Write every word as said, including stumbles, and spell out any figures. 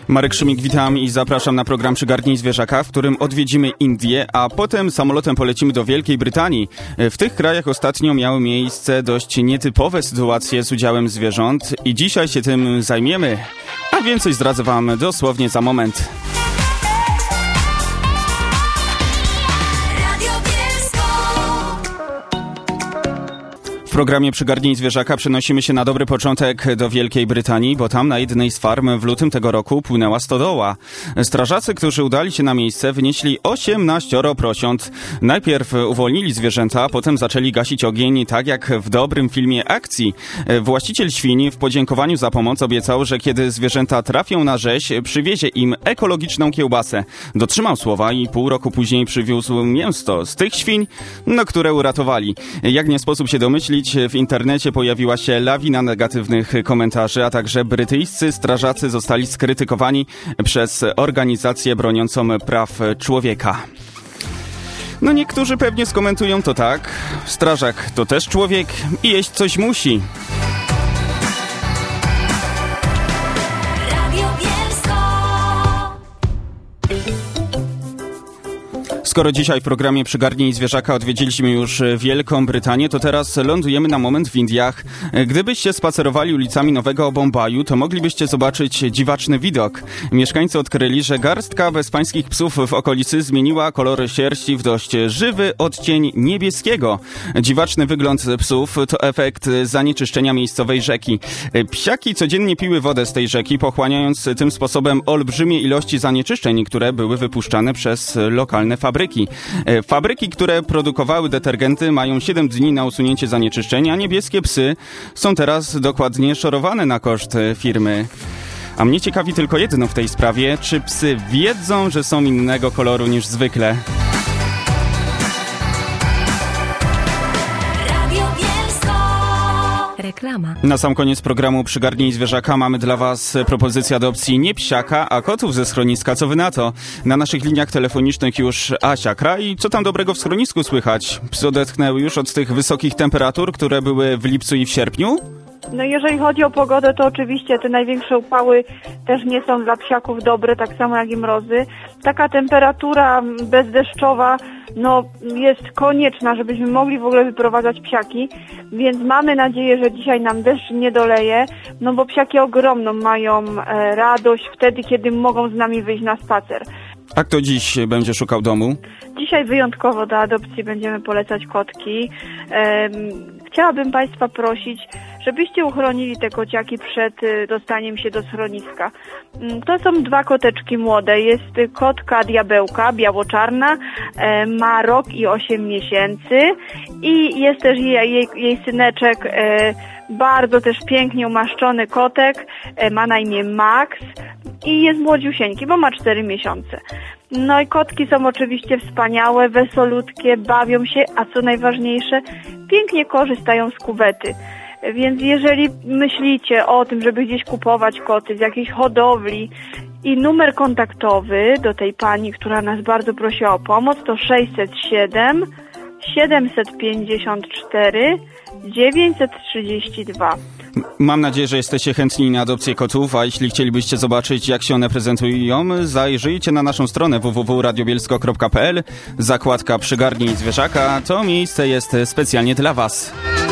Marek Szymik, witam i zapraszam na program Przygarnij Zwierzaka, w którym odwiedzimy Indię, a potem samolotem polecimy do Wielkiej Brytanii. W tych krajach ostatnio miały miejsce dość nietypowe sytuacje z udziałem zwierząt i dzisiaj się tym zajmiemy. A więcej zdradzę wam dosłownie za moment. W programie Przygarnij Zwierzaka przenosimy się na dobry początek do Wielkiej Brytanii, bo tam na jednej z farm w lutym tego roku płynęła stodoła. Strażacy, którzy udali się na miejsce, wynieśli osiemnaście prosiąt. Najpierw uwolnili zwierzęta, a potem zaczęli gasić ogień, tak jak w dobrym filmie akcji. Właściciel świń w podziękowaniu za pomoc obiecał, że kiedy zwierzęta trafią na rzeź, przywiezie im ekologiczną kiełbasę. Dotrzymał słowa i pół roku później przywiózł mięso z tych świń, no, które uratowali. Jak nie sposób się domyślić, w internecie pojawiła się lawina negatywnych komentarzy, a także brytyjscy strażacy zostali skrytykowani przez organizację broniącą praw człowieka. No niektórzy pewnie skomentują to tak: strażak to też człowiek i jeść coś musi. Skoro dzisiaj w programie Przygarnij Zwierzaka odwiedziliśmy już Wielką Brytanię, to teraz lądujemy na moment w Indiach. Gdybyście spacerowali ulicami Nowego Bombaju, to moglibyście zobaczyć dziwaczny widok. Mieszkańcy odkryli, że garstka bezpańskich psów w okolicy zmieniła kolor sierści w dość żywy odcień niebieskiego. Dziwaczny wygląd psów to efekt zanieczyszczenia miejscowej rzeki. Psiaki codziennie piły wodę z tej rzeki, pochłaniając tym sposobem olbrzymie ilości zanieczyszczeń, które były wypuszczane przez lokalne fabryki. Fabryki, które produkowały detergenty, mają siedem dni na usunięcie zanieczyszczeń, a niebieskie psy są teraz dokładnie szorowane na koszt firmy. A mnie ciekawi tylko jedno w tej sprawie: czy psy wiedzą, że są innego koloru niż zwykle? Reklama. Na sam koniec programu Przygarnij Zwierzaka mamy dla was propozycję adopcji nie psiaka, a kotów ze schroniska. Co wy na to? Na naszych liniach telefonicznych już Asia Kraj. Co tam dobrego w schronisku słychać? Psy odetchnęły już od tych wysokich temperatur, które były w lipcu i w sierpniu? No jeżeli chodzi o pogodę, to oczywiście te największe upały też nie są dla psiaków dobre, tak samo jak i mrozy. Taka temperatura bezdeszczowa no jest konieczna, żebyśmy mogli w ogóle wyprowadzać psiaki, więc mamy nadzieję, że dzisiaj nam deszcz nie doleje, no bo psiaki ogromną mają e, radość wtedy, kiedy mogą z nami wyjść na spacer. A kto dziś będzie szukał domu? Dzisiaj wyjątkowo do adopcji będziemy polecać kotki. Ehm, chciałabym Państwa prosić, żebyście uchronili te kociaki przed y, dostaniem się do schroniska. Mm, to są dwa koteczki młode. Jest y, kotka diabełka, biało-czarna, e, ma rok i osiem miesięcy i jest też jej, jej, jej syneczek, e, bardzo też pięknie umaszczony kotek, e, ma na imię Max i jest młodziusieńki, bo ma cztery miesiące. No i kotki są oczywiście wspaniałe, wesolutkie, bawią się, a co najważniejsze, pięknie korzystają z kuwety. Więc jeżeli myślicie o tym, żeby gdzieś kupować koty z jakiejś hodowli i numer kontaktowy do tej pani, która nas bardzo prosiła o pomoc, to sześćset siedem siedemset pięćdziesiąt cztery dziewięćset trzydzieści dwa. Mam nadzieję, że jesteście chętni na adopcję kotów, a jeśli chcielibyście zobaczyć, jak się one prezentują, zajrzyjcie na naszą stronę w w w kropka radiobielsko kropka p l. Zakładka Przygarnij Zwierzaka. To miejsce jest specjalnie dla was.